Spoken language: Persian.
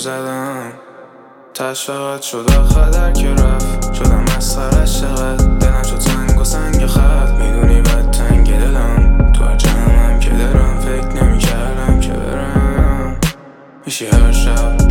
زدم تش فقط شد آخر که رفت شدم مسخرش چقدر دلم شد سنگ و سنگ خط میدونی بد تنگ دلم تو هر جمعم که دارم فکر نمی کردم که برم میشی هر شب